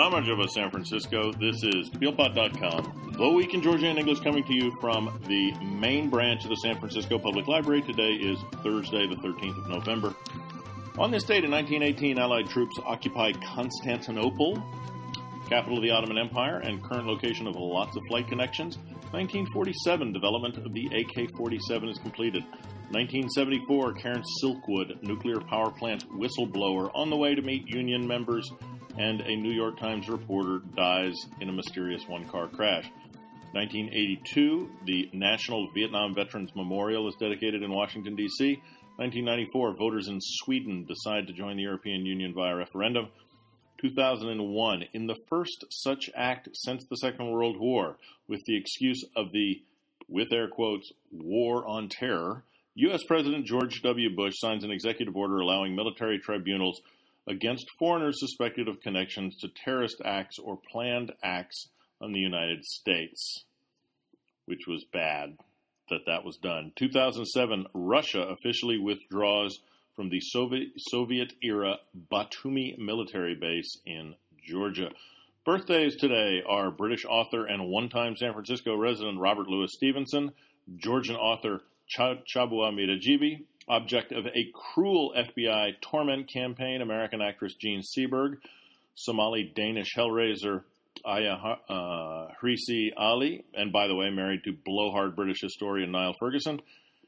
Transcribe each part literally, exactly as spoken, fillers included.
I'm Arjava San Francisco. This is Beal Pod dot com. The Week in Georgia and English coming to you from the main branch of the San Francisco Public Library. Today is Thursday, the thirteenth of November. On this date in nineteen eighteen, Allied troops occupy Constantinople, capital of the Ottoman Empire and current location of lots of flight connections. nineteen forty-seven, development of the A K forty-seven is completed. nineteen seventy-four, Cairns Silkwood nuclear power plant whistleblower on the way to meet union members, and a New York Times reporter dies in a mysterious one-car crash. nineteen eighty-two, the National Vietnam Veterans Memorial is dedicated in Washington, D C nineteen ninety-four, voters in Sweden decide to join the European Union via referendum. two thousand one, in the first such act since the Second World War, with the excuse of the, with air quotes, war on terror, U S President George W. Bush signs an executive order allowing military tribunals against foreigners suspected of connections to terrorist acts or planned acts on the United States, which was bad that that was done. two thousand seven, Russia officially withdraws from the Soviet, Soviet-era Batumi military base in Georgia. Birthdays today are British author and one-time San Francisco resident Robert Louis Stevenson, Georgian author Ch- Chabua Mirajibi, object of a cruel F B I torment campaign, American actress Jean Seberg, Somali-Danish hellraiser Aya uh, Hrisi Ali, and by the way, married to blowhard British historian Niall Ferguson,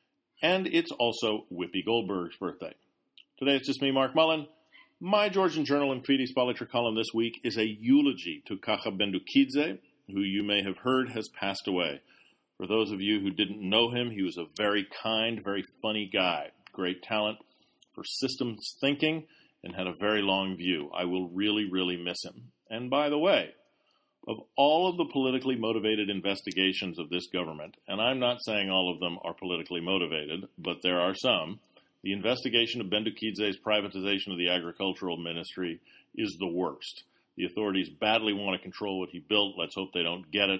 and it's also Whoopi Goldberg's birthday. Today it's just me, Mark Mullen. My Georgian Journal and Fides Polytra column this week is a eulogy to Kacha Bendukidze, who you may have heard has passed away. For those of you who didn't know him, he was a very kind, very funny guy. Great talent for systems thinking and had a very long view. I will really, really miss him. And by the way, of all of the politically motivated investigations of this government, and I'm not saying all of them are politically motivated, but there are some, the investigation of Bendukidze's privatization of the agricultural ministry is the worst. The authorities badly want to control what he built. Let's hope they don't get it.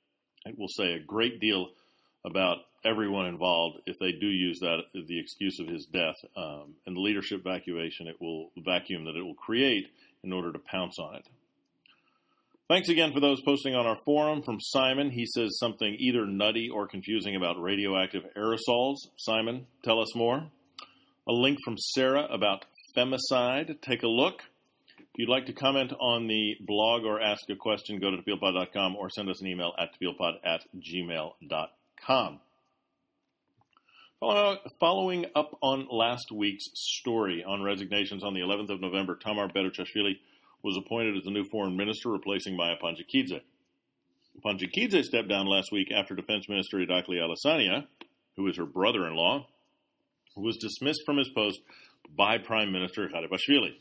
It will say a great deal about everyone involved if they do use that as the excuse of his death, um, and the leadership vacuation it will vacuum that it will create in order to pounce on it. Thanks again for those posting on our forum. From Simon, he says something either nutty or confusing about radioactive aerosols. Simon, tell us more. A link from Sarah about femicide. Take a look. If you'd like to comment on the blog or ask a question, go to Beal Pod dot com or send us an email at Beal Pod at gmail dot com. Following up on last week's story on resignations on the eleventh of November, Tamar Beruchashvili was appointed as the new foreign minister, replacing Maya Panjikidze. Panjikidze stepped down last week after Defense Minister Irakli Alessania, who is her brother-in-law, was dismissed from his post by Prime Minister Gharibashvili.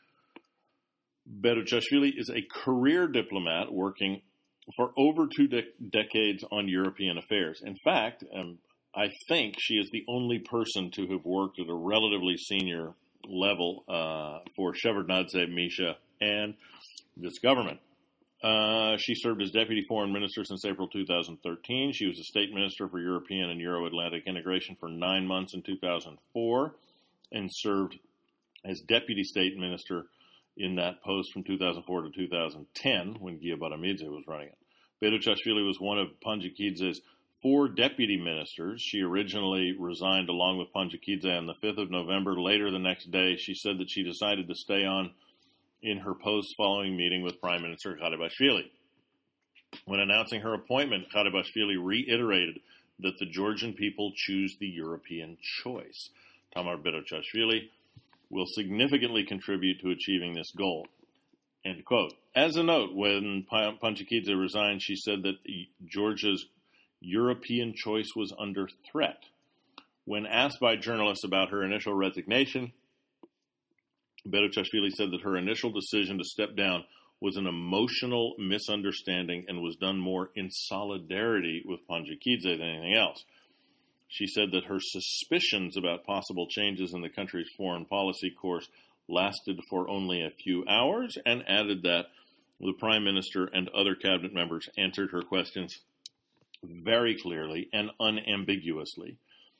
Beruchashvili is a career diplomat working for over two de- decades on European affairs. In fact, um, I think she is the only person to have worked at a relatively senior level uh, for Shevardnadze, Misha, and this government. Uh, she served as Deputy Foreign Minister since April two thousand thirteen. She was a State Minister for European and Euro-Atlantic integration for nine months in two thousand four and served as Deputy State Minister in that post from two thousand four to two thousand ten when Gia Baramidze was running it. Beruchashvili was one of Panjikidze's four deputy ministers. She originally resigned along with Panjikidze on the fifth of November. Later the next day, she said that she decided to stay on in her post following meeting with Prime Minister Gharibashvili. When announcing her appointment, Gharibashvili reiterated that the Georgian people choose the European choice. Tamar Beruchashvili will significantly contribute to achieving this goal. End quote. As a note, when Panjikidze resigned, she said that Georgia's European choice was under threat. When asked by journalists about her initial resignation, Beruchashvili said that her initial decision to step down was an emotional misunderstanding and was done more in solidarity with Panjikidze than anything else. She said that her suspicions about possible changes in the country's foreign policy course lasted for only a few hours, and added that the Prime Minister and other cabinet members answered her questions very clearly and unambiguously.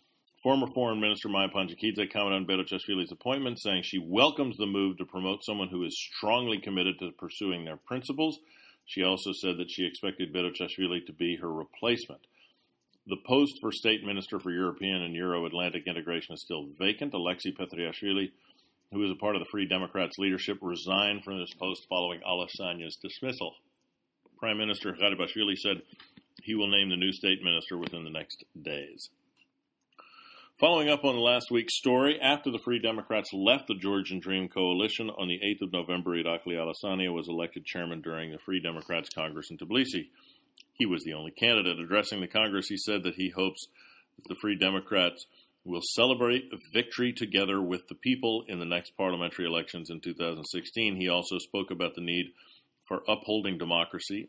Former Foreign Minister Maya Panjakidze commented on Berishvili's appointment, saying she welcomes the move to promote someone who is strongly committed to pursuing their principles. She also said that she expected Berishvili to be her replacement. The post for State Minister for European and Euro-Atlantic integration is still vacant. Alexei Petriashvili, who is a part of the Free Democrats' leadership, resigned from this post following Alassania's dismissal. Prime Minister Gharibashvili said he will name the new state minister within the next days. Following up on last week's story, after the Free Democrats left the Georgian Dream coalition on the eighth of November, Irakli Alassania was elected chairman during the Free Democrats Congress in Tbilisi. He was the only candidate. Addressing the Congress, he said that he hopes that the Free Democrats will celebrate victory together with the people in the next parliamentary elections in two thousand sixteen. He also spoke about the need for upholding democracy,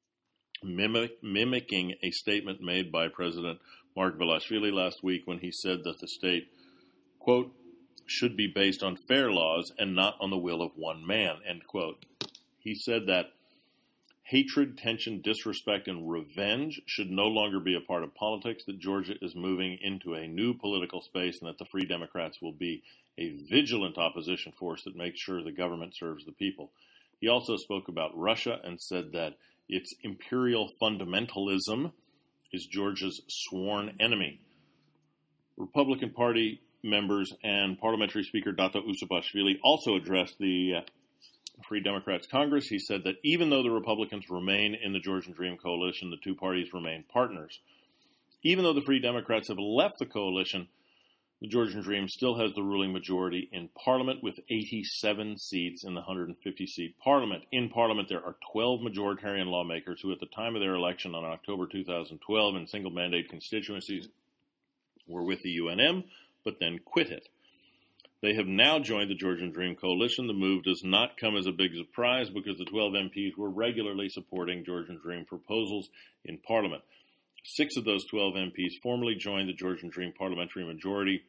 mimic, mimicking a statement made by President Mark Velashvili last week when he said that the state, quote, should be based on fair laws and not on the will of one man, end quote. He said that hatred, tension, disrespect, and revenge should no longer be a part of politics, that Georgia is moving into a new political space, and that the Free Democrats will be a vigilant opposition force that makes sure the government serves the people. He also spoke about Russia and said that its imperial fundamentalism is Georgia's sworn enemy. Republican Party members and Parliamentary Speaker Dato Usupashvili also addressed the uh, Free Democrats Congress. He said that even though the Republicans remain in the Georgian Dream coalition, the two parties remain partners. Even though the Free Democrats have left the coalition, the Georgian Dream still has the ruling majority in Parliament with eighty-seven seats in the one hundred fifty seat Parliament. In Parliament, there are twelve majoritarian lawmakers who, at the time of their election on October two thousand twelve in single-mandate constituencies, were with the U N M, but then quit it. They have now joined the Georgian Dream coalition. The move does not come as a big surprise because the twelve M Ps were regularly supporting Georgian Dream proposals in Parliament. Six of those twelve M Ps formally joined the Georgian Dream parliamentary majority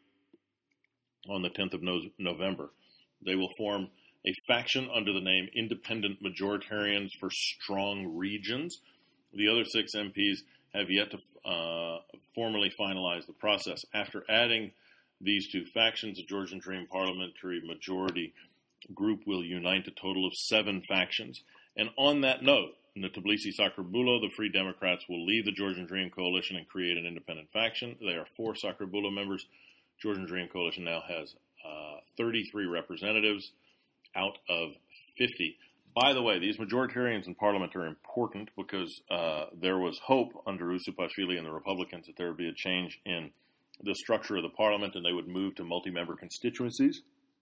on the tenth of November. They will form a faction under the name Independent Majoritarians for Strong Regions. The other six M Ps have yet to uh, formally finalize the process. After adding these two factions, the Georgian Dream parliamentary majority group will unite a total of seven factions. And on that note, in the Tbilisi Sakharbulo, the Free Democrats will leave the Georgian Dream coalition and create an independent faction. There are four Sakharbulo members. Georgian Dream coalition now has uh, thirty-three representatives out of fifty. By the way, these majoritarians in Parliament are important because uh, there was hope under Usupashvili and the Republicans that there would be a change in the structure of the Parliament and they would move to multi-member constituencies.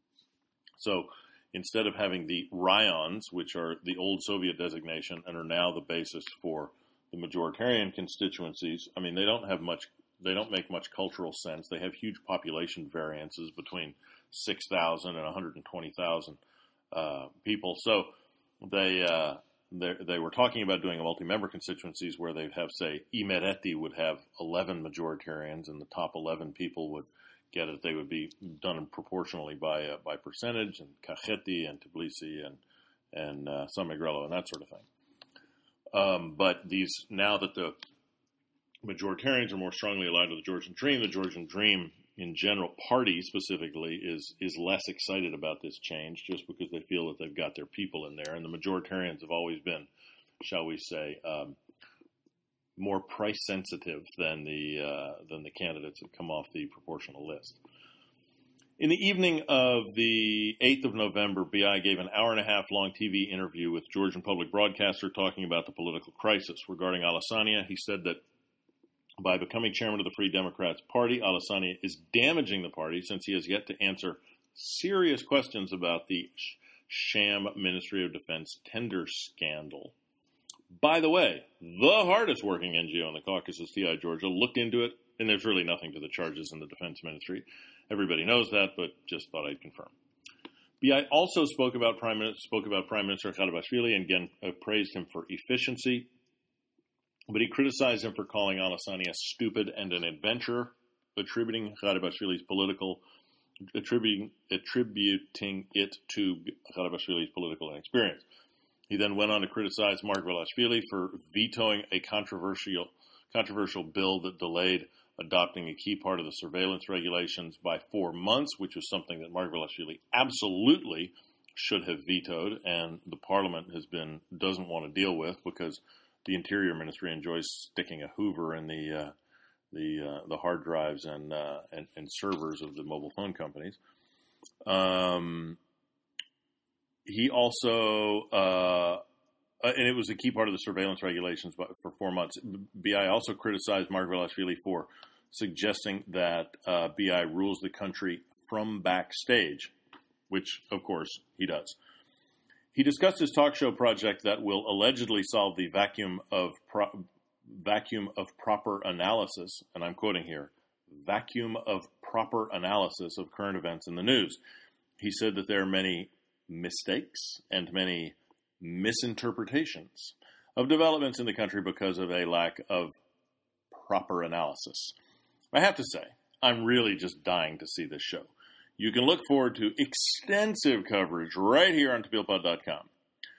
So instead of having the raions, which are the old Soviet designation and are now the basis for the majoritarian constituencies, I mean, they don't have much, they don't make much cultural sense. They have huge population variances between six thousand and one hundred twenty thousand uh, people. So they, uh, they they were talking about doing a multi-member constituencies where they'd have, say, Imereti would have eleven majoritarians and the top eleven people would get it. They would be done proportionally by uh, by percentage, and Kakheti and Tbilisi and and uh, San Miguel and that sort of thing. Um, but these now that the majoritarians are more strongly allied to the Georgian Dream, the Georgian Dream in general, party specifically, is is less excited about this change just because they feel that they've got their people in there, and the majoritarians have always been, shall we say, um, more price sensitive than the uh, than the candidates that come off the proportional list. In the evening of the eighth of November, B I gave an hour and a half long T V interview with Georgian public broadcaster talking about the political crisis. Regarding Alassania, he said that by becoming chairman of the Free Democrats Party, Alassania is damaging the party since he has yet to answer serious questions about the sham Ministry of Defense tender scandal. By the way, the hardest working N G O in the Caucasus, T I Georgia, looked into it, and there's really nothing to the charges in the Defense Ministry. Everybody knows that, but just thought I'd confirm. B I also spoke about Prime Minister, spoke about Prime Minister Gharibashvili and again uh, praised him for efficiency, but he criticized him for calling Alassania stupid and an adventurer, attributing Gharibashvili's political, attributing, attributing it to Gharibashvili's political inexperience. He then went on to criticize Mark Velashvili for vetoing a controversial controversial bill that delayed adopting a key part of the surveillance regulations by four months, which was something that Margvelashvili absolutely should have vetoed, and the parliament has been doesn't want to deal with because the Interior Ministry enjoys sticking a Hoover in the uh, the uh, the hard drives and, uh, and and servers of the mobile phone companies. Um, he also, uh, and it was a key part of the surveillance regulations for four months. B I also criticized Margvelashvili for suggesting that uh, B I rules the country from backstage, which, of course, he does. He discussed his talk show project that will allegedly solve the vacuum of pro- vacuum of proper analysis, and I'm quoting here, vacuum of proper analysis of current events in the news. He said that there are many mistakes and many misinterpretations of developments in the country because of a lack of proper analysis. I have to say, I'm really just dying to see this show. You can look forward to extensive coverage right here on Tabilpod dot com.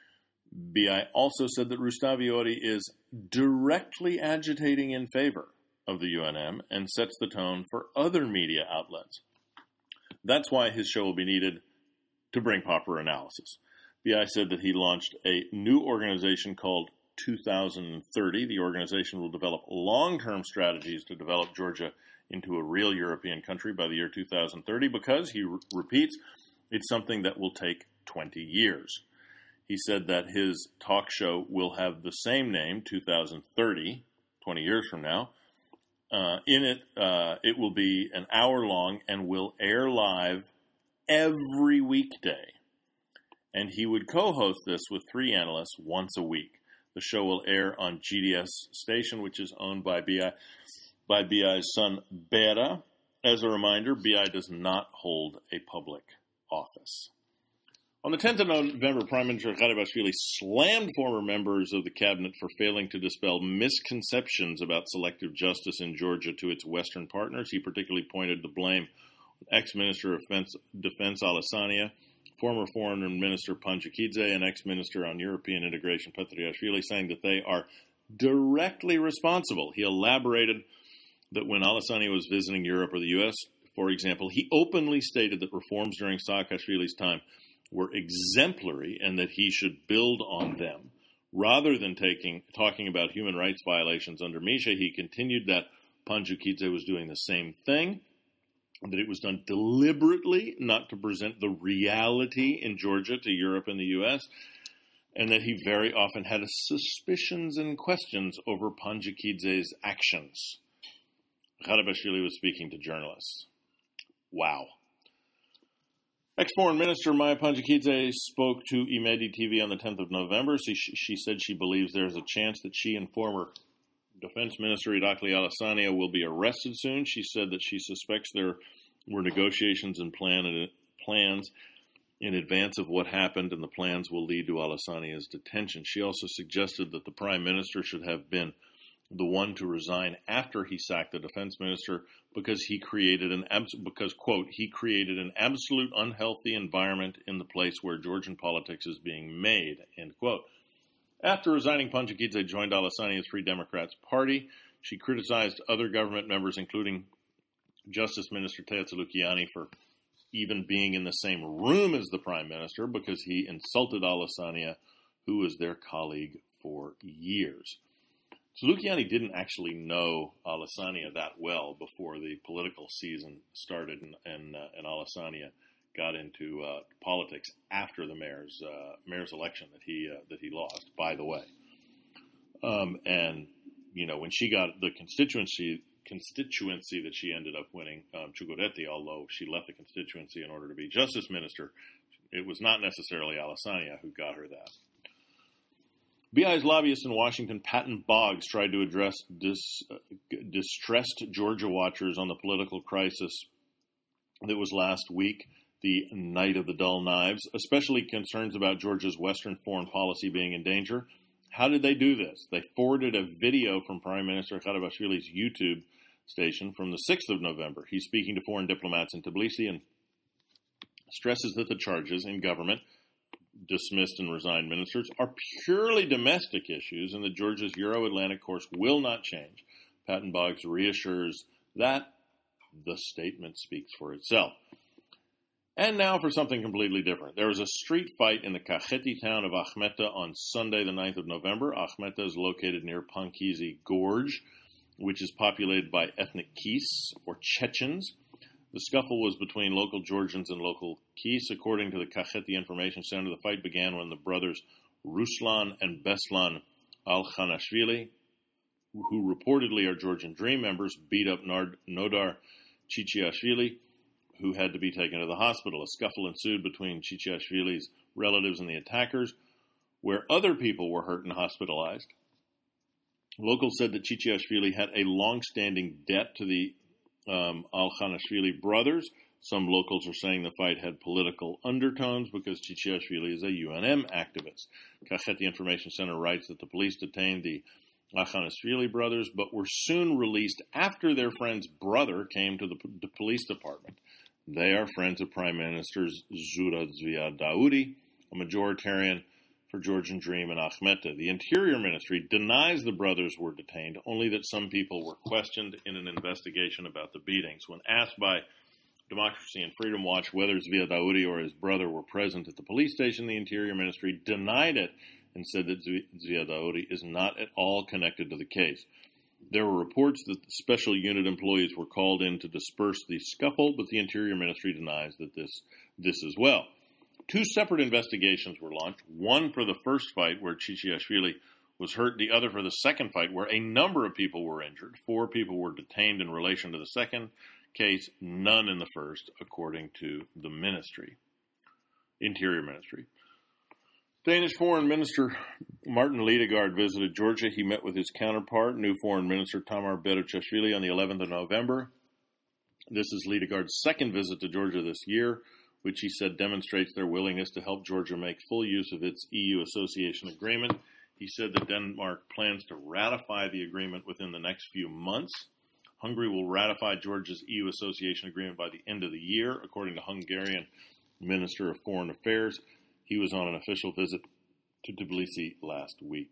B I also said that Rustavi-Ori is directly agitating in favor of the U N M and sets the tone for other media outlets. That's why his show will be needed to bring proper analysis. B I said that he launched a new organization called two thousand thirty. The organization will develop long-term strategies to develop Georgia into a real European country by the year two thousand thirty because, he re- repeats, it's something that will take twenty years. He said that his talk show will have the same name, two thousand thirty, twenty years from now. Uh, in it, uh, it will be an hour long and will air live every weekday. And he would co-host this with three analysts once a week. The show will air on G D S station, which is owned by B I, by B I's son, Bera. As a reminder, B I does not hold a public office. On the tenth of November, Prime Minister Gharibashvili slammed former members of the cabinet for failing to dispel misconceptions about selective justice in Georgia to its Western partners. He particularly pointed the blame on ex-Minister of Defense, Defense Alessania, former Foreign Minister Panjikidze, and ex-Minister on European Integration Petriashvili, saying that they are directly responsible. He elaborated that when Alessania was visiting Europe or the U S, for example, he openly stated that reforms during Saakashvili's time were exemplary and that he should build on them. Rather than taking talking about human rights violations under Misha, he continued that Panjikidze was doing the same thing, that it was done deliberately not to present the reality in Georgia to Europe and the U S, and that he very often had suspicions and questions over Panjikidze's actions. Gharibashvili was speaking to journalists. Wow. Ex-Foreign Minister Maya Panjikidze spoke to Imedi T V on the tenth of November. She, she said she believes there is a chance that she and former Defense Minister Irakli Alessania will be arrested soon. She said that she suspects there were negotiations and plan, plans in advance of what happened, and the plans will lead to Alessania's detention. She also suggested that the Prime Minister should have been the one to resign after he sacked the defense minister because he created an abs- because quote he created an absolute unhealthy environment in the place where Georgian politics is being made, end quote. After resigning, Panjikidze joined Alessania's Free Democrats Party. She criticized other government members, including Justice Minister Tea Tzulukiani, for even being in the same room as the Prime Minister because he insulted Alessania, who was their colleague for years. Tzulukiani didn't actually know Alessania that well before the political season started, and and, uh, and Alessania got into uh, politics after the mayor's uh, mayor's election that he uh, that he lost. By the way, um, and you know when she got the constituency constituency that she ended up winning, um, Chukwureti, although she left the constituency in order to be justice minister, it was not necessarily Alessania who got her that. B I's lobbyist in Washington, Patton Boggs, tried to address dis, uh, distressed Georgia watchers on the political crisis that was last week, the night of the dull knives, especially concerns about Georgia's Western foreign policy being in danger. How did they do this? They forwarded a video from Prime Minister Gharibashvili's YouTube station from the sixth of November. He's speaking to foreign diplomats in Tbilisi and stresses that the charges in government dismissed and resigned ministers are purely domestic issues and that Georgia's Euro-Atlantic course will not change. Patton Boggs reassures That, the statement speaks for itself. And now for something completely different. There was a street fight in the Kakheti town of Akhmeta on Sunday, the ninth of November. Akhmeta is located near Pankizi Gorge, which is populated by ethnic Kis, or Chechens. The scuffle was between local Georgians and local Kis. According to the Kakheti Information Center, the fight began when the brothers Ruslan and Beslan Al-Khanashvili, who reportedly are Georgian Dream members, beat up Nard- Nodar Chichiashvili, who had to be taken to the hospital. A scuffle ensued between Chichiashvili's relatives and the attackers, where other people were hurt and hospitalized. Locals said that Chichiashvili had a long-standing debt to the um, Al-Khanashvili brothers. Some locals are saying the fight had political undertones because Chichiashvili is a U N M activist. Kakheti Information Center writes that the police detained the Al-Khanashvili brothers, but were soon released after their friend's brother came to the, the police department. They are friends of Prime Minister Zura Zviad Daoudi, a majoritarian for Georgian Dream in Akhmeta. The Interior Ministry denies the brothers were detained, only that some people were questioned in an investigation about the beatings. When asked by Democracy and Freedom Watch whether Zviad Daoudi or his brother were present at the police station, the Interior Ministry denied it and said that Zviad Daoudi is not at all connected to the case. There were reports that the special unit employees were called in to disperse the scuffle, but the Interior Ministry denies that this this as well. Two separate investigations were launched, one for the first fight where Chichiashvili was hurt, the other for the second fight where a number of people were injured. Four people were detained in relation to the second case, none in the first, according to the ministry, Interior Ministry. Danish Foreign Minister Martin Lidegaard visited Georgia. He met with his counterpart, new Foreign Minister Tamar Beretshvili, on the eleventh of November. This is Lidegaard's second visit to Georgia this year, which he said demonstrates their willingness to help Georgia make full use of its E U association agreement. He said that Denmark plans to ratify the agreement within the next few months. Hungary will ratify Georgia's E U association agreement by the end of the year, according to Hungarian Minister of Foreign Affairs. He was on an official visit to Tbilisi last week.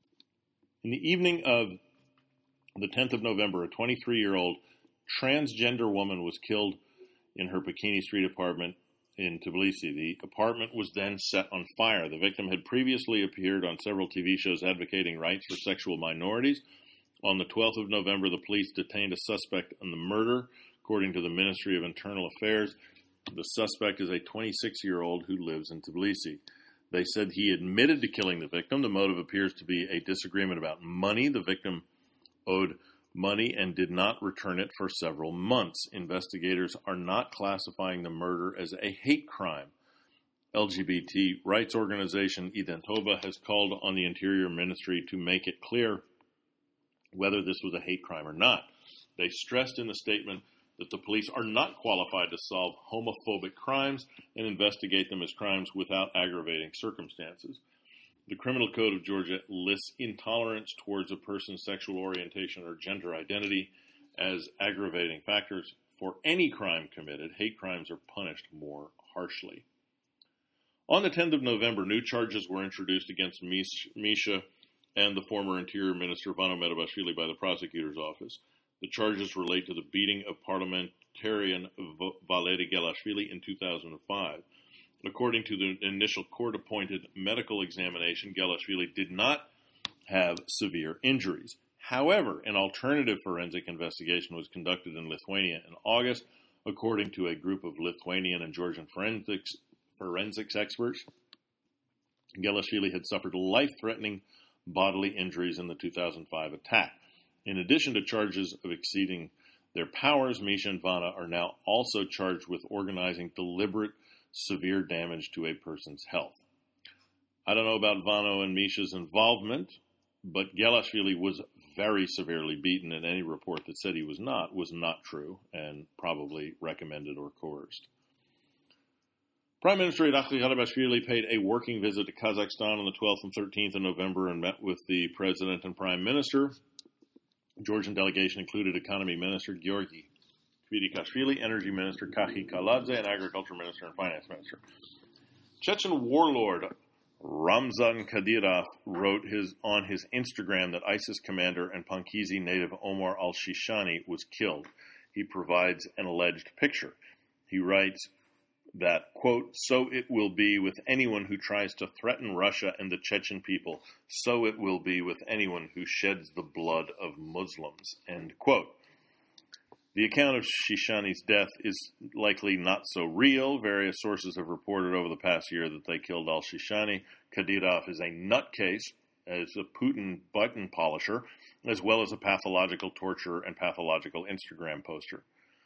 In the evening of the tenth of November, a twenty-three-year-old transgender woman was killed in her Bikini Street apartment in Tbilisi. The apartment was then set on fire. The victim had previously appeared on several T V shows advocating rights for sexual minorities. On the twelfth of November, the police detained a suspect in the murder, according to the Ministry of Internal Affairs. The suspect is a twenty-six-year-old who lives in Tbilisi. They said he admitted to killing the victim. The motive appears to be a disagreement about money. The victim owed money and did not return it for several months. Investigators are not classifying the murder as a hate crime. L G B T rights organization Identova has called on the Interior Ministry to make it clear whether this was a hate crime or not. They stressed in the statement that the police are not qualified to solve homophobic crimes and investigate them as crimes without aggravating circumstances. The Criminal Code of Georgia lists intolerance towards a person's sexual orientation or gender identity as aggravating factors. For any crime committed, hate crimes are punished more harshly. On the tenth of November, new charges were introduced against Misha and the former Interior Minister Vano Medabashvili by the prosecutor's office. The charges relate to the beating of parliamentarian Valery Gelashvili in two thousand five. According to the initial court-appointed medical examination, Gelashvili did not have severe injuries. However, an alternative forensic investigation was conducted in Lithuania in August. According to a group of Lithuanian and Georgian forensics, forensics experts, Gelashvili had suffered life-threatening bodily injuries in the two thousand five attack. In addition to charges of exceeding their powers, Misha and Vana are now also charged with organizing deliberate severe damage to a person's health. I don't know about Vano and Misha's involvement, but Gelashvili was very severely beaten, and any report that said he was not was not true and probably recommended or coerced. Prime Minister Irakli Garibashvili paid a working visit to Kazakhstan on the twelfth and thirteenth of November and met with the President and Prime Minister. Georgian delegation included Economy Minister Georgi Kvirikashvili, Energy Minister Kahi Kaladze, and Agriculture Minister and Finance Minister. Chechen warlord Ramzan Kadyrov wrote his, on his Instagram that ISIS commander and Pankizi native Omar al-Shishani was killed. he provides an alleged picture. He writes that, quote, "So it will be with anyone who tries to threaten Russia and the Chechen people. So it will be with anyone who sheds the blood of Muslims," end quote. The account of Shishani's death is likely not so real. Various sources have reported over the past year that they killed al-Shishani. Kadyrov is a nutcase, as a Putin button polisher, as well as a pathological torturer and pathological Instagram poster.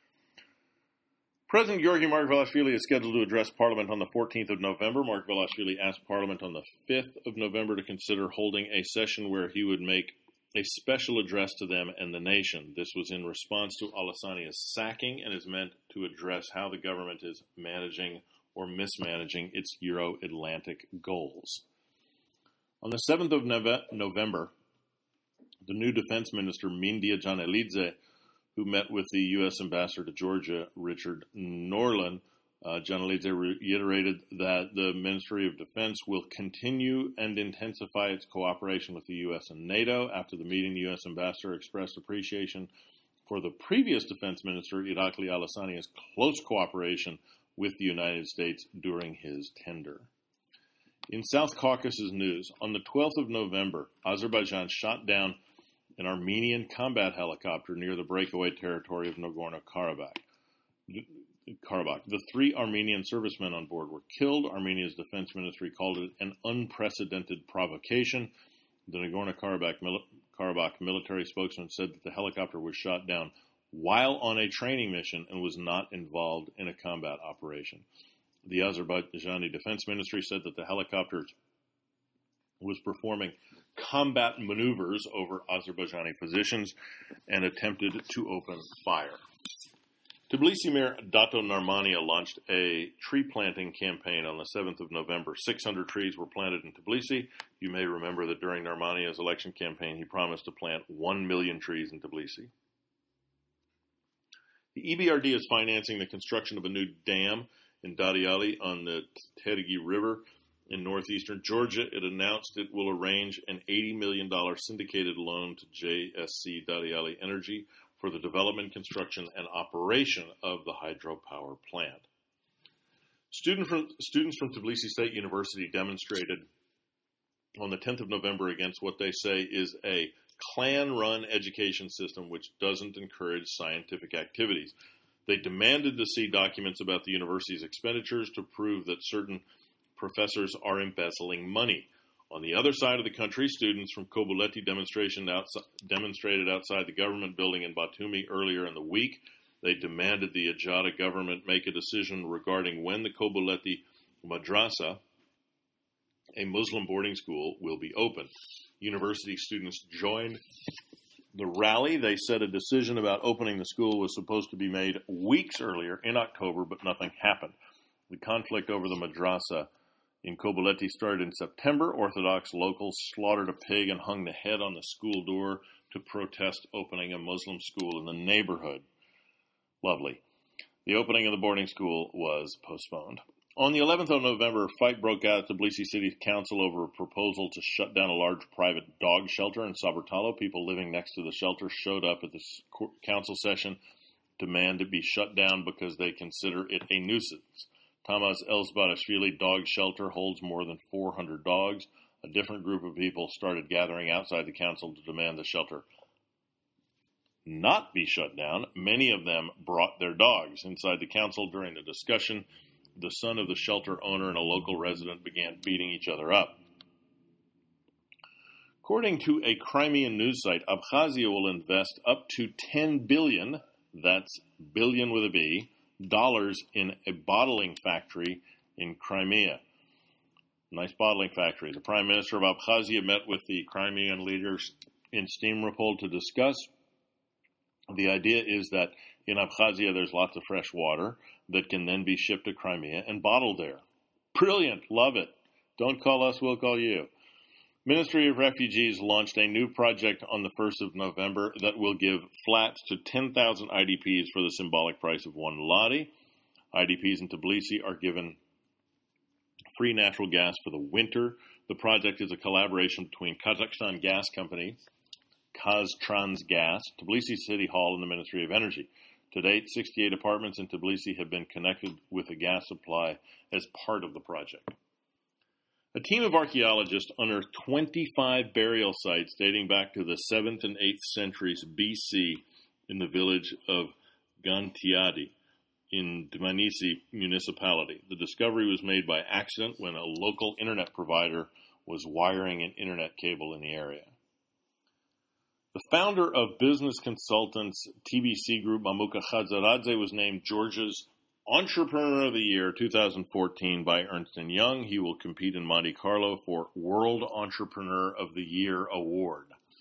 President Georgi Margvelashvili is scheduled to address Parliament on the fourteenth of November. Margvelashvili asked Parliament on the fifth of November to consider holding a session where he would make a special address to them and the nation. This was in response to Alesania's sacking and is meant to address how the government is managing or mismanaging its Euro-Atlantic goals. On the seventh of November, the new defense minister, Mindia Janelidze, who met with the U S ambassador to Georgia, Richard Norlin, uh, Janelidze reiterated that the Ministry of Defense will continue and intensify its cooperation with the U S and NATO. After the meeting, the U S ambassador expressed appreciation for the previous defense minister, Irakli Alesania's close cooperation with the United States during his tenure. In South Caucasus news, on the twelfth of November, Azerbaijan shot down an Armenian combat helicopter near the breakaway territory of Nagorno-Karabakh. Karabakh. The three Armenian servicemen on board were killed. Armenia's defense ministry called it an unprecedented provocation. The Nagorno-Karabakh mil- Karabakh military spokesman said that the helicopter was shot down while on a training mission and was not involved in a combat operation. The Azerbaijani Defense Ministry said that the helicopter was performing combat maneuvers over Azerbaijani positions and attempted to open fire. Tbilisi Mayor Dato Narmania launched a tree planting campaign on the seventh of November. six hundred trees were planted in Tbilisi. You may remember that during Narmania's election campaign, he promised to plant one million trees in Tbilisi. The E B R D is financing the construction of a new dam in Dadiali on the Terigi River in northeastern Georgia. It announced it will arrange an eighty million dollars syndicated loan to J S C Dadiali Energy for the development, construction, and operation of the hydropower plant. Student from, students from Tbilisi State University demonstrated on the tenth of November against what they say is a Klan-run education system which doesn't encourage scientific activities. They demanded to see documents about the university's expenditures to prove that certain professors are embezzling money. On the other side of the country, students from Kobuleti demonstration outside, demonstrated outside the government building in Batumi earlier in the week. They demanded the Ajada government make a decision regarding when the Kobuleti Madrasa, a Muslim boarding school, will be open. University students joined the rally. They said a decision about opening the school was supposed to be made weeks earlier in October, but nothing happened. The conflict over the madrasa in Kobuleti started in September. Orthodox locals slaughtered a pig and hung the head on the school door to protest opening a Muslim school in the neighborhood. Lovely. The opening of the boarding school was postponed. On the eleventh of November, a fight broke out at Tbilisi City Council over a proposal to shut down a large private dog shelter in Saburtalo. People living next to the shelter showed up at the council session, demand it be shut down because they consider it a nuisance. Tamaz Elsbarashvili Dog Shelter holds more than four hundred dogs. A different group of people started gathering outside the council to demand the shelter not be shut down. Many of them brought their dogs. Inside the council during the discussion, the son of the shelter owner and a local resident began beating each other up. According to a Crimean news site, Abkhazia will invest up to ten billion dollars, that's billion with a B, dollars in a bottling factory in Crimea. Nice bottling factory. The Prime Minister of Abkhazia met with the Crimean leaders in Stavropol to discuss. The idea is that in Abkhazia there's lots of fresh water that can then be shipped to Crimea and bottled there. Brilliant. Love it. Don't call us, we'll call you. Ministry of Refugees launched a new project on the first of November that will give flats to ten thousand I D Ps for the symbolic price of one lari. I D Ps in Tbilisi are given free natural gas for the winter. The project is a collaboration between Kazakhstan Gas Company, Kaztransgas, Tbilisi City Hall, and the Ministry of Energy. To date, sixty-eight apartments in Tbilisi have been connected with a gas supply as part of the project. A team of archaeologists unearthed twenty-five burial sites dating back to the seventh and eighth centuries B C in the village of Gantiadi in Dmanisi municipality. The discovery was made by accident when a local internet provider was wiring an internet cable in the area. The founder of business consultants T B C Group, Mamuka Khadzaradze, was named Georgia's Entrepreneur of the Year twenty fourteen by Ernst and Young. He will compete in Monte Carlo for World Entrepreneur of the Year award.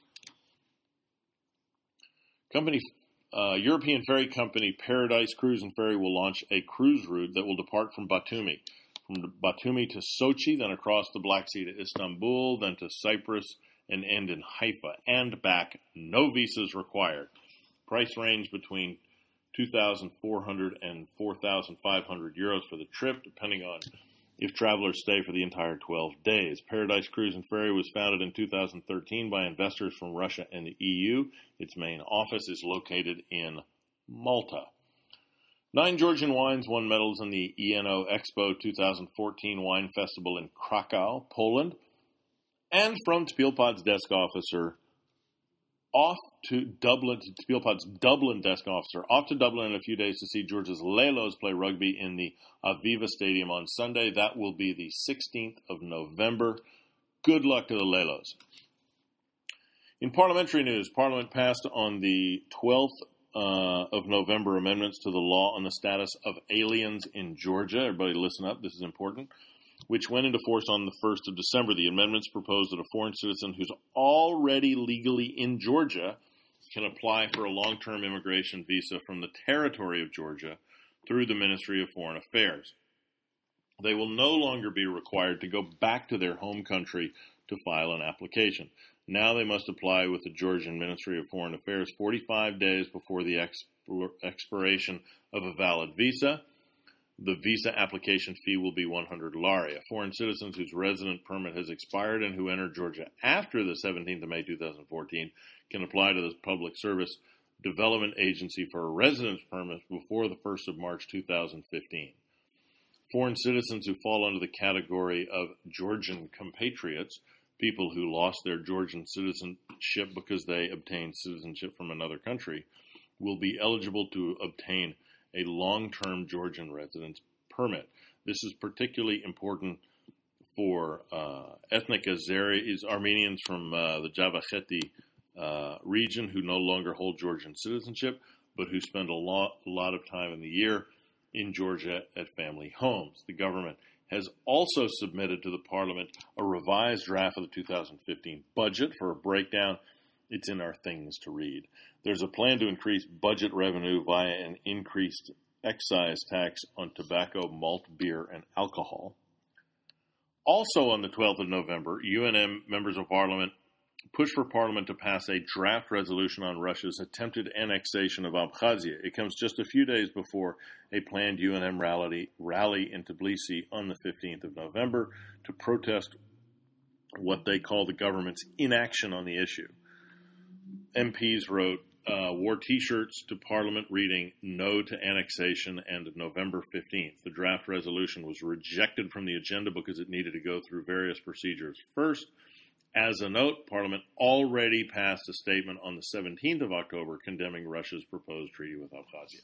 Company, uh, European ferry company Paradise Cruise and Ferry will launch a cruise route that will depart from Batumi. From Batumi to Sochi, then across the Black Sea to Istanbul, then to Cyprus, and end in Haifa, and back. No visas required. Price range between two thousand four hundred and four thousand five hundred euros for the trip, depending on if travelers stay for the entire twelve days. Paradise Cruise and Ferry was founded in two thousand thirteen by investors from Russia and the E U. Its main office is located in Malta. Nine Georgian wines won medals in the E N O Expo twenty fourteen Wine Festival in Krakow, Poland. And from Tpilpod's desk officer, off to Dublin, Tpilpod's Dublin desk officer, off to Dublin in a few days to see Georgia's Lelos play rugby in the Aviva Stadium on Sunday. That will be the sixteenth of November. Good luck to the Lelos. In parliamentary news, Parliament passed on the twelfth uh, of November amendments to the law on the status of aliens in Georgia. Everybody listen up, this is important. Which went into force on the first of December. The amendments proposed that a foreign citizen who's already legally in Georgia can apply for a long-term immigration visa from the territory of Georgia through the Ministry of Foreign Affairs. They will no longer be required to go back to their home country to file an application. Now they must apply with the Georgian Ministry of Foreign Affairs forty-five days before the expir- expiration of a valid visa. The visa application fee will be one hundred lari. Foreign citizens whose resident permit has expired and who enter Georgia after the seventeenth of May twenty fourteen can apply to the Public Service Development Agency for a residence permit before the first of March two thousand fifteen. Foreign citizens who fall under the category of Georgian compatriots, people who lost their Georgian citizenship because they obtained citizenship from another country, will be eligible to obtain a long-term Georgian residence permit. This is particularly important for uh, ethnic Azeris, Armenians from uh, the Javakheti uh, region who no longer hold Georgian citizenship, but who spend a lot, a lot of time in the year in Georgia at family homes. The government has also submitted to the Parliament a revised draft of the two thousand fifteen budget. For a breakdown, it's in our things to read. There's a plan to increase budget revenue via an increased excise tax on tobacco, malt, beer, and alcohol. Also on the twelfth of November, U N M members of Parliament pushed for Parliament to pass a draft resolution on Russia's attempted annexation of Abkhazia. It comes just a few days before a planned U N M rally, rally in Tbilisi on the fifteenth of November to protest what they call the government's inaction on the issue. M Ps wrote, uh, wore T-shirts to Parliament reading "No to Annexation" and November fifteenth. The draft resolution was rejected from the agenda because it needed to go through various procedures first. As a note, Parliament already passed a statement on the seventeenth of October condemning Russia's proposed treaty with Abkhazia.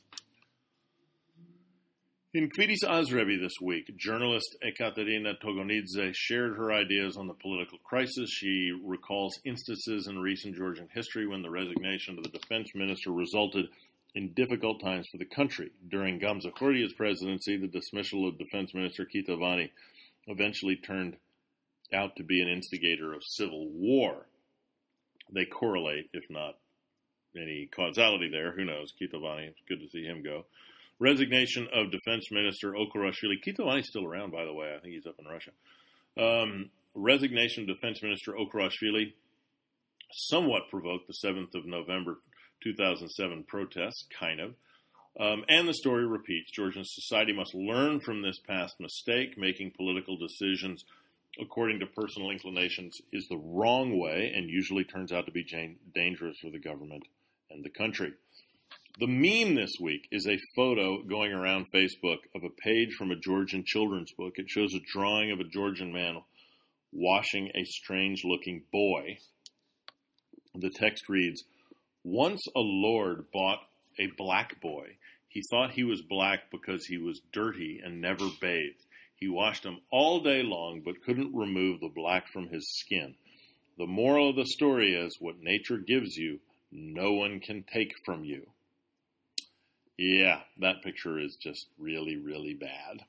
In Kvidis Azrevi this week, journalist Ekaterina Togonidze shared her ideas on the political crisis. She recalls instances in recent Georgian history when the resignation of the defense minister resulted in difficult times for the country. During Gamza Khurdia's presidency, the dismissal of Defense Minister Kitovani eventually turned out to be an instigator of civil war. They correlate, if not any causality there. Who knows? Kitovani, it's good to see him go. Resignation of Defense Minister Okurashvili. Kitovani's still around, by the way. I think he's up in Russia. Um, resignation of Defense Minister Okurashvili somewhat provoked the seventh of November two thousand seven protests, kind of. Um, and the story repeats. Georgian society must learn from this past mistake. Making political decisions according to personal inclinations is the wrong way and usually turns out to be dangerous for the government and the country. The meme this week is a photo going around Facebook of a page from a Georgian children's book. It shows a drawing of a Georgian man washing a strange-looking boy. The text reads, "Once a lord bought a black boy. He thought he was black because he was dirty and never bathed. He washed him all day long but couldn't remove the black from his skin. The moral of the story is, what nature gives you, no one can take from you." Yeah, that picture is just really, really bad.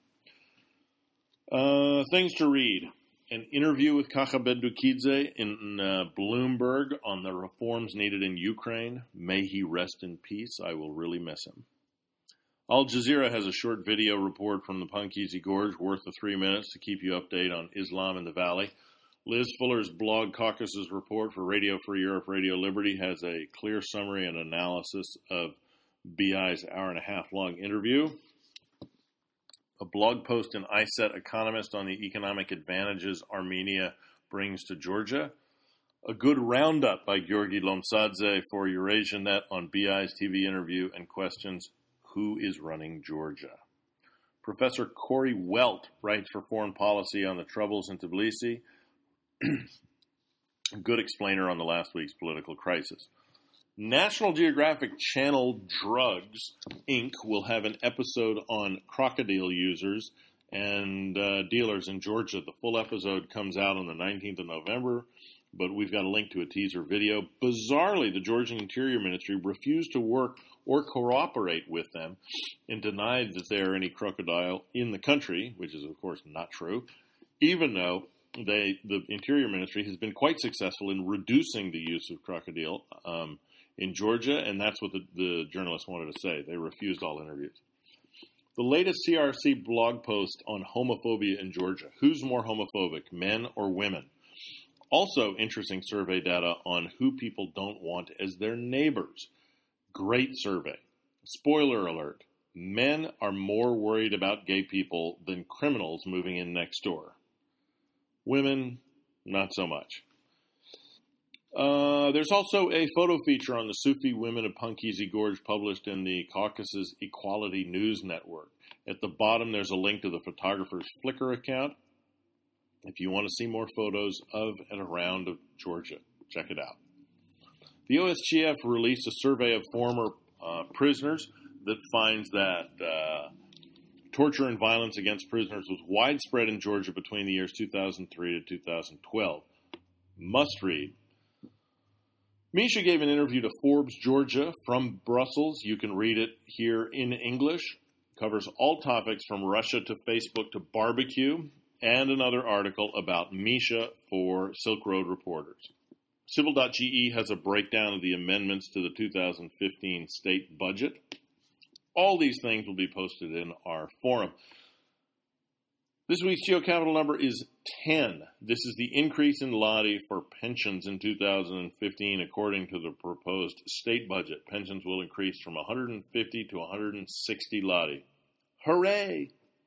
Uh, things to read. An interview with Kacha Bedukidze in uh, Bloomberg on the reforms needed in Ukraine. May he rest in peace. I will really miss him. Al Jazeera has a short video report from the Punkizi Gorge worth the three minutes to keep you updated on Islam in the Valley. Liz Fuller's blog Caucasus report for Radio Free Europe, Radio Liberty has a clear summary and analysis of B I's hour and a half long interview. A blog post in I SET Economist on the economic advantages Armenia brings to Georgia. A good roundup by Georgi Lomsadze for EurasiaNet on B I's T V interview and questions, who is running Georgia? Professor Corey Welt writes for Foreign Policy on the troubles in Tbilisi. A good explainer on the last week's political crisis. National Geographic Channel Drugs, Incorporated will have an episode on crocodile users and uh, dealers in Georgia. The full episode comes out on the nineteenth of November, but we've got a link to a teaser video. Bizarrely, the Georgian Interior Ministry refused to work or cooperate with them and denied that there are any crocodile in the country, which is, of course, not true, even though they, the Interior Ministry has been quite successful in reducing the use of crocodile um, in Georgia, and that's what the, the journalists wanted to say. They refused all interviews. The latest C R C blog post on homophobia in Georgia. Who's more homophobic, men or women? Also, interesting survey data on who people don't want as their neighbors. Great survey. Spoiler alert. Men are more worried about gay people than criminals moving in next door. Women, not so much. Uh, there's also a photo feature on the Sufi women of Punkizi Gorge published in the Caucasus Equality News Network. At the bottom, there's a link to the photographer's Flickr account if you want to see more photos of and around of Georgia. Check it out. The O S G F released a survey of former uh, prisoners that finds that uh, torture and violence against prisoners was widespread in Georgia between the years two thousand three to two thousand twelve. Must read. Misha gave an interview to Forbes Georgia from Brussels. You can read it here in English. Covers all topics from Russia to Facebook to barbecue, and another article about Misha for Silk Road Reporters. Civil dot G E has a breakdown of the amendments to the two thousand fifteen state budget. All these things will be posted in our forum. This week's GeoCapital number is ten. This is the increase in Lottie for pensions in two thousand fifteen according to the proposed state budget. Pensions will increase from one hundred fifty to one hundred sixty Lottie. Hooray!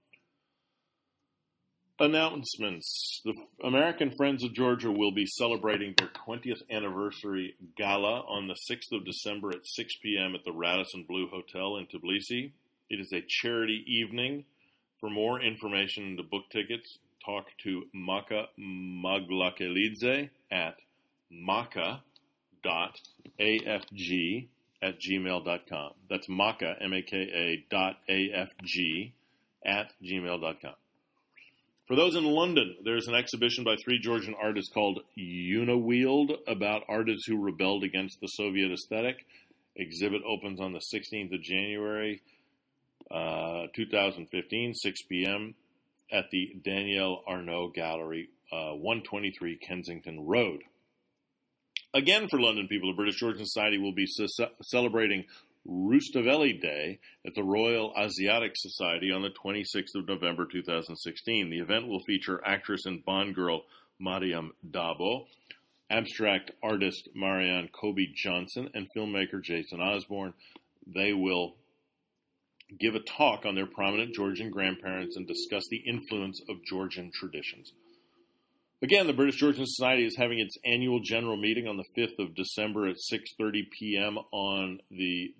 Announcements. The American Friends of Georgia will be celebrating their twentieth anniversary gala on the sixth of December at six p.m. at the Radisson Blu Hotel in Tbilisi. It is a charity evening. For more information and to book tickets, talk to Maka Maglakelidze at maka dot a f g at gmail dot com. That's Maka, M A K A dot A F G at gmail dot com. For those in London, there's an exhibition by three Georgian artists called Uniwield about artists who rebelled against the Soviet aesthetic. Exhibit opens on the sixteenth of January, uh, two thousand fifteen, six p.m. at the Danielle Arnaud Gallery, uh, one twenty-three Kensington Road. Again, for London people, the British Georgian Society will be ce- celebrating Rustaveli Day at the Royal Asiatic Society on the twenty-sixth of November two thousand sixteen. The event will feature actress and Bond girl Mariam Dabo, abstract artist Marianne Kobe Johnson, and filmmaker Jason Osborne. They will give a talk on their prominent Georgian grandparents and discuss the influence of Georgian traditions. Again, the British Georgian Society is having its annual general meeting on the fifth of December at six thirty p.m. on the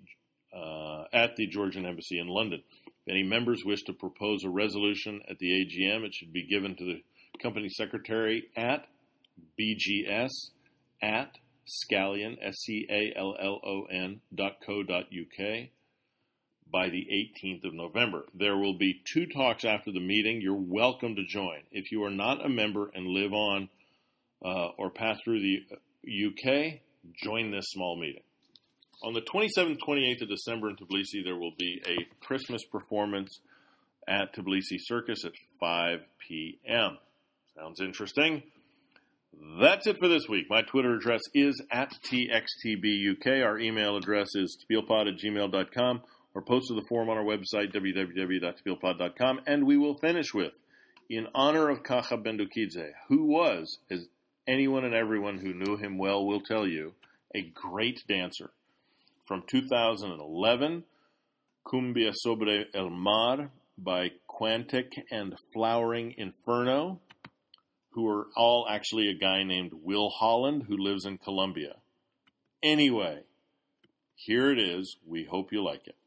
uh, at the Georgian Embassy in London. If any members wish to propose a resolution at the A G M, it should be given to the company secretary at bgs at scallion, S C A L L O N dot co dot uk by the eighteenth of November. There will be two talks after the meeting. You're welcome to join. If you are not a member and live on uh, or pass through the U K, join this small meeting. On the twenty-seventh, twenty-eighth of December in Tbilisi, there will be a Christmas performance at Tbilisi Circus at five p.m. Sounds interesting. That's it for this week. My Twitter address is at T X T B U K. Our email address is tbilpod at gmail dot com, or post to the forum on our website, w w w dot tbilpod dot com. And we will finish with, in honor of Kacha Bendukidze, who was, as anyone and everyone who knew him well will tell you, a great dancer. From two thousand eleven, Cumbia Sobre el Mar by Quantic and Flowering Inferno, who are all actually a guy named Will Holland who lives in Colombia. Anyway, here it is. We hope you like it.